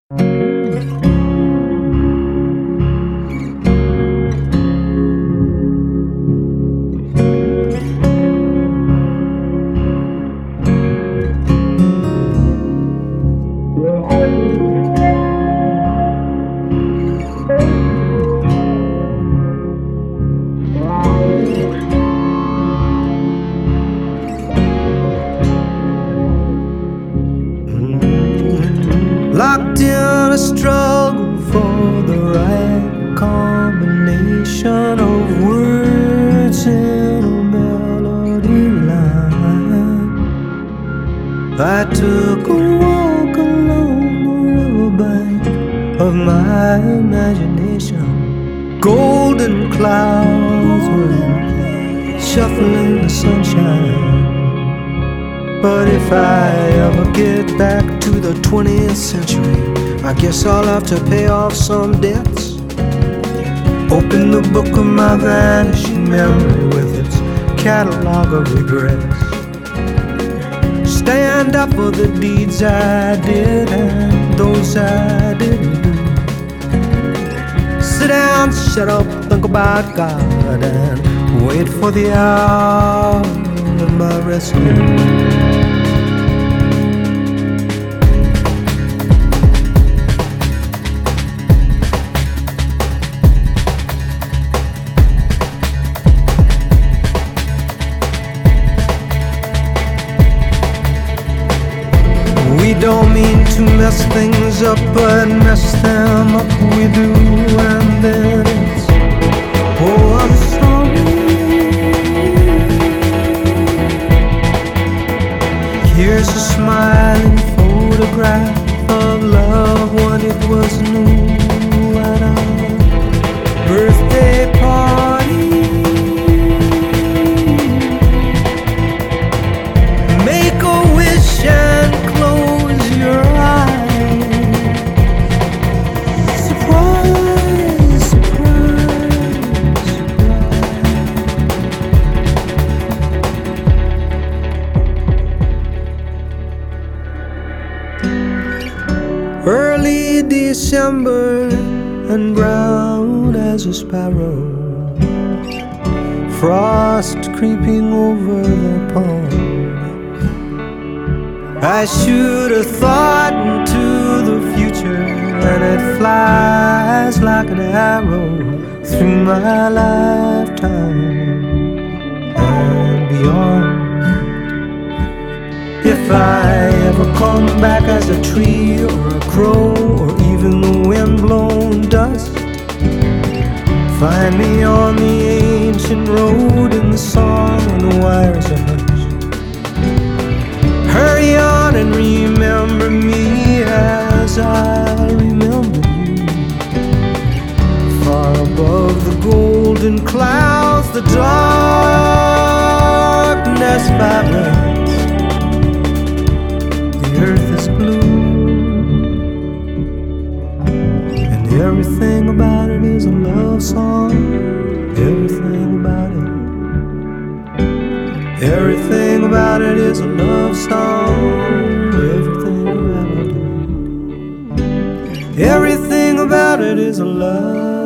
Locked in a struggle for the right combination of words in a melody line. I took a walk along the riverbank of my imagination. Golden clouds were shuffling the sunshine. But if I ever get back to the 20th century, I guess I'll have to pay off some debts. Open the book of my vanishing memory with its catalog of regrets. Stand up for the deeds I did and those I didn't do. Sit down, shut up, think about God, and wait for the hour of my rescue. We don't mean to mess things up, but mess them up we do, and then it's, oh, I'm sorry. Here's a smiling photograph of love when it was new at our birthday party. Make a wish and close your eyes. Surprise, surprise, surprise. Early December and brown as a sparrow, frost creeping over the pond. I shoot a thought into the future, and it flies like an arrow through my lifetime and beyond. If I ever come back as a tree or a crow or even the wind-blown dust, find me on the ancient road in the song and the wires are hushed. Hurry on and remember me as I remember you. Far above the golden clouds, the darkness vibrates. The earth is blue, and everything about it is a love song. Everything about it. Everything about it is a love song. Everything about it. Everything about it is a love.